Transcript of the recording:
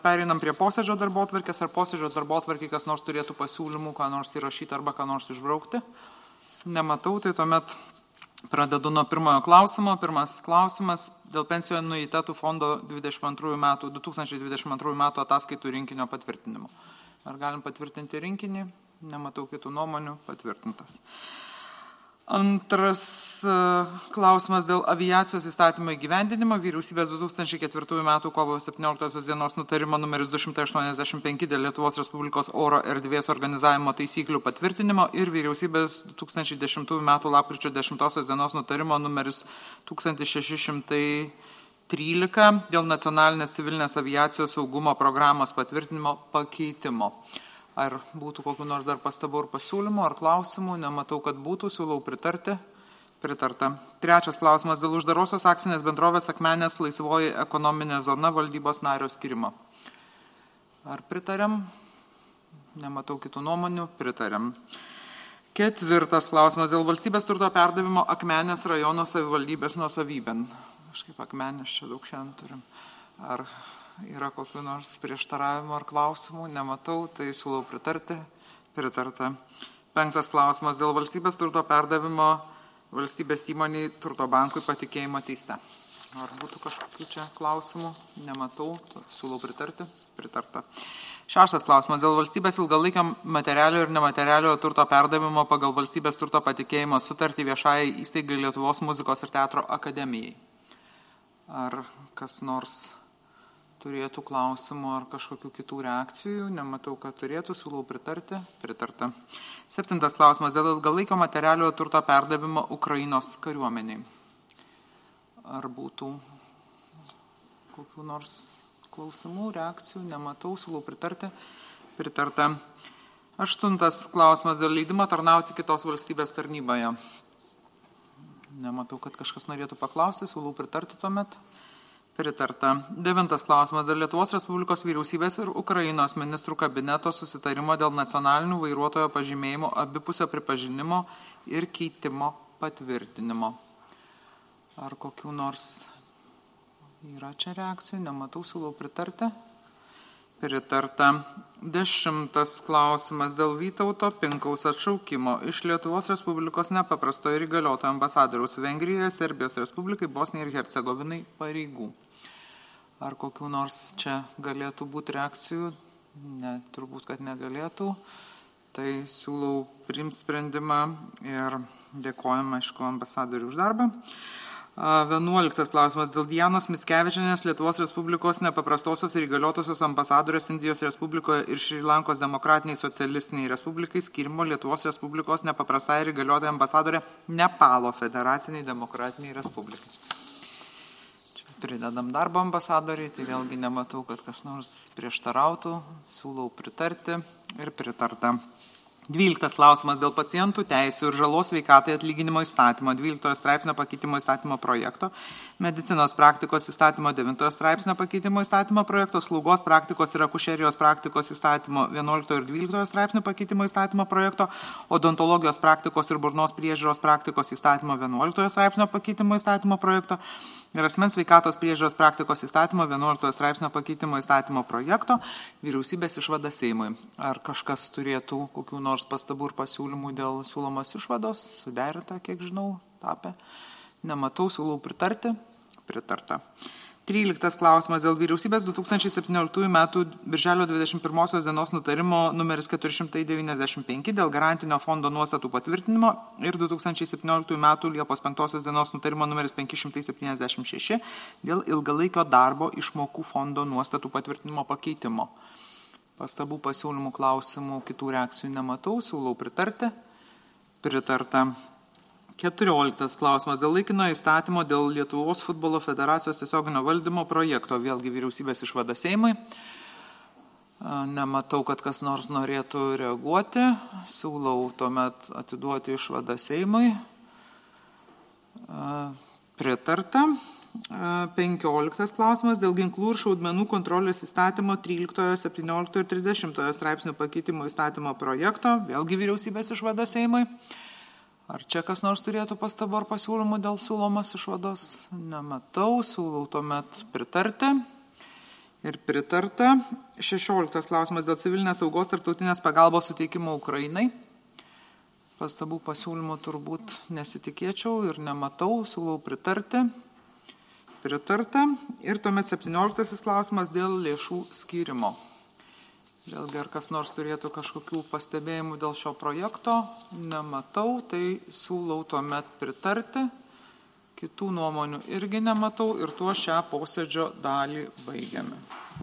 Pereinam prie posėdžio darbotvarkės, ar posėdžio darbotvarkė kas nors turėtų pasiūlymų, ką nors įrašyti arba ką nors išbraukti. Nematau, tai tuomet pradedu nuo pirmojo klausimo. Pirmasis klausimas dėl pensijų anuitetų fondo 2022 metų ataskaitų rinkinio patvirtinimo. Ar galim patvirtinti rinkinį? Nematau kitų nuomonių, patvirtintas. Antras klausimas dėl aviacijos įstatymo įgyvendinimo. Vyriausybės 2004 metų kovo 17 dienos nutarimo numeris 285 dėl Lietuvos Respublikos oro erdvės organizavimo taisyklių patvirtinimo ir vyriausybės 2010 metų lapkričio 10 dienos nutarimo numeris 1613 dėl nacionalinės civilinės aviacijos saugumo programos patvirtinimo pakeitimo. Ar būtų kokių nors dar pastabų ir pasiūlymų, ar klausimų? Nematau, kad būtų. Siūlau pritarti. Pritarta. Trečias klausimas dėl uždarosios akcinės bendrovės Akmenės laisvoji ekonominė zona valdybos nario skirimo. Ar pritarėm? Nematau kitų nuomonių. Pritarėm. Ketvirtas klausimas dėl valstybės turto perdavimo Akmenės rajono savivaldybės nuosavybėn. Kažkaip Akmenės čia daug šiandien turim. Ar yra kokių nors prieštaravimų ar klausimų? Nematau, tai siūlau pritarti. Pritarta. Penktas klausimas dėl valstybės turto perdavimo valstybės įmoniai Turto bankui patikėjimo teise. Ar būtų kažkokių čia klausimų? Nematau, siūlau pritarti. Pritarta. Šeštas klausimas dėl valstybės ilgalaikio materialio ir nematerialio turto perdavimo pagal valstybės turto patikėjimo sutartį viešajai įstaigai Lietuvos muzikos ir teatro akademijai. Ar kas nors turėtų klausimų ar kažkokių kitų reakcijų? Nematau, kad turėtų, siūlau pritarti. Pritarta. Septintas klausimas dėl ilgalaikio materialio turto perdavimo Ukrainos kariuomeniai. Ar būtų kokių nors klausimų, reakcijų? Nematau, siūlau pritarti. Pritarta. Aštuntas klausimas dėl leidimo tarnauti kitos valstybės tarnyboje. Nematau, kad kažkas norėtų paklausti, siūlau pritarti tuomet. Pritarta. Devintas klausimas dėl Lietuvos Respublikos vyriausybės ir Ukrainos ministrų kabineto susitarimo dėl nacionalinių vairuotojo pažymėjimų abipusio pripažinimo ir keitimo patvirtinimo. Ar kokių nors yra čia reakcijų? Nematau, siūlau pritarti. Pritarta. Dešimtas klausimas dėl Vytauto Pinkaus atšaukimo iš Lietuvos Respublikos nepaprastojo ir įgaliotojo ambasadoriaus Vengrijoje, Serbijos Respublikai, Bosnijai ir Hercegovinai pareigų. Ar kokių nors čia galėtų būti reakcijų? Ne, turbūt, kad negalėtų. Tai siūlau priimti sprendimą ir dėkojame, aišku, ambasadoriui už darbą. 11 klausimas dėl Dianos Mickevičienės Lietuvos Respublikos nepaprastosios ir įgaliotosios ambasadorės Indijos Respublikoje ir Šri Lankos Demokratiniai Socialistiniai Respublikai skirimo Lietuvos Respublikos nepaprastai ir įgaliotoja ambasadorė Nepalo Federaciniai Demokratiniai Respublikai. Čia pridedam darbo ambasadoriai, tai vėlgi nematau, kad kas nors prieštarautų, siūlau pritarti ir pritarta. 12 klausimas dėl pacientų teisių ir žalos sveikatai atlyginimo įstatymo 12 straipsnio pakeitimo įstatymo projekto, medicinos praktikos įstatymo 9 straipsnio pakeitimo įstatymo projekto, slaugos praktikos ir akušerijos praktikos įstatymo 11 ir 12 straipsnio pakeitimo įstatymo projekto, odontologijos praktikos ir burnos priežiūros praktikos įstatymo 11 straipsnio pakeitimo įstatymo projekto ir asmens sveikatos priežiūros praktikos įstatymo 11 straipsnio pakeitimo įstatymo projekto, vyriausybės išvada Seimui. Ar kažkas turėtų kokių nors pastabų ir pasiūlymų dėl siūlomos išvados? Suderinta, kiek žinau, tapę. Nematau, siūlau pritarti. Pritarta. 13 klausimas dėl vyriausybės 2017 metų birželio 21 dienos nutarimo numeris 495 dėl garantinio fondo nuostatų patvirtinimo ir 2017 metų Liepos 5 dienos nutarimo numeris 576 dėl ilgalaikio darbo išmokų fondo nuostatų patvirtinimo pakeitimo. Pastabų, pasiūlymų, klausimų, kitų reakcijų nematau, siūlau pritarti. Pritarta. 14 klausimas dėl laikino įstatymo dėl Lietuvos futbolo federacijos tiesioginio valdymo projekto. Vėlgi vyriausybės išvada Seimui. Nematau, kad kas nors norėtų reaguoti. Siūlau tuomet atiduoti išvadą Seimui. Pritarta. 15 klausimas dėl ginklų ir šaudmenų kontrolės įstatymo 13, 17 ir 30 straipsnių pakeitimo įstatymo projekto. Vėlgi vyriausybės išvada Seimui. Ar čia kas nors turėtų pastabų ar pasiūlymų dėl siūlomos išvados? Nematau, siūlau tuomet pritarti. Ir pritarta. 16 klausimas dėl civilinės saugos tarptautinės pagalbos suteikimo Ukrainai. Pastabų pasiūlymų turbūt nesitikėčiau ir nematau, siūlau pritarti. Pritarta. Ir tuomet 17 klausimas dėl lėšų skyrimo. Vėlgi, ar kas nors turėtų kažkokių pastebėjimų dėl šio projekto? Nematau, tai siūlau tuomet pritarti. Kitų nuomonių irgi nematau ir tuo šią posėdžio dalį baigiame.